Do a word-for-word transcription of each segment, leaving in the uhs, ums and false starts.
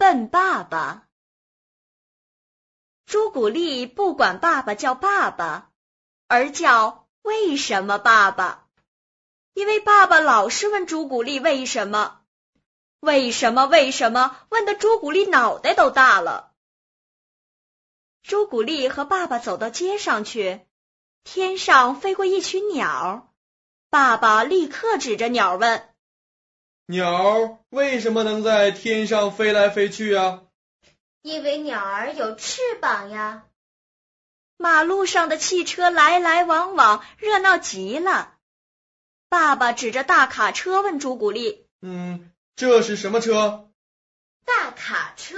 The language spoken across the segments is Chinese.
笨爸爸。朱古力不管爸爸叫爸爸，而叫为什么爸爸，因为爸爸老是问朱古力为什么，为什么为什么，问得朱古力脑袋都大了。朱古力和爸爸走到街上去，天上飞过一群鸟，爸爸立刻指着鸟问： 鸟为什么能在天上飞来飞去啊？ 因为鸟儿有翅膀呀。 马路上的汽车来来往往，热闹极了。爸爸指着大卡车问朱古力： 嗯，这是什么车？ 大卡车。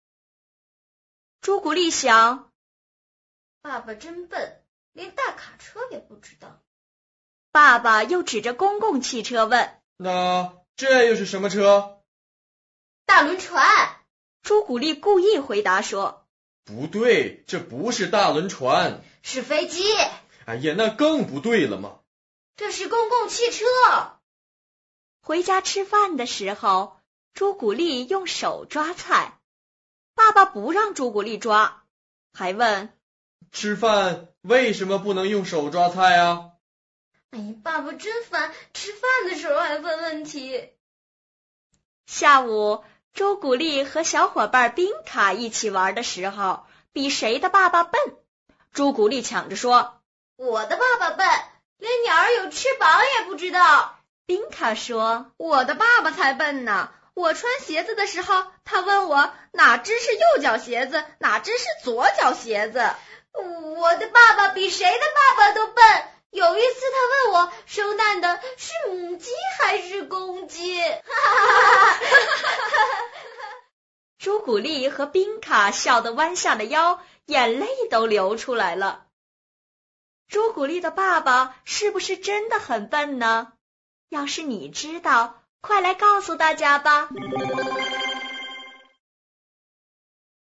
朱古力想， 爸爸真笨，连大卡车也不知道。 爸爸又指着公共汽车问： 那这又是什么车？ 大轮船。 朱古力故意回答说： 不对，这不是大轮船， 是飞机。 哎呀，那更不对了嘛。 这是公共汽车。 回家吃饭的时候，朱古力用手抓菜，爸爸不让朱古力抓，还问： 吃饭为什么不能用手抓菜啊？ 哎呀，爸爸真烦，吃饭的时候还问问题。 下午，朱古力和小伙伴宾卡一起玩的时候，比谁的爸爸笨。朱古力抢着说： 我的爸爸笨，连鸟儿有翅膀也不知道。 宾卡说： 我的爸爸才笨呢，我穿鞋子的时候，他问我哪只是右脚鞋子，哪只是左脚鞋子。 我的爸爸比谁的爸爸都笨，有一次他问我生蛋的是母鸡还是公鸡。 朱古力和宾卡笑得弯下了腰，眼泪都流出来了。朱古力的爸爸是不是真的很笨呢？要是你知道，快来告诉大家吧。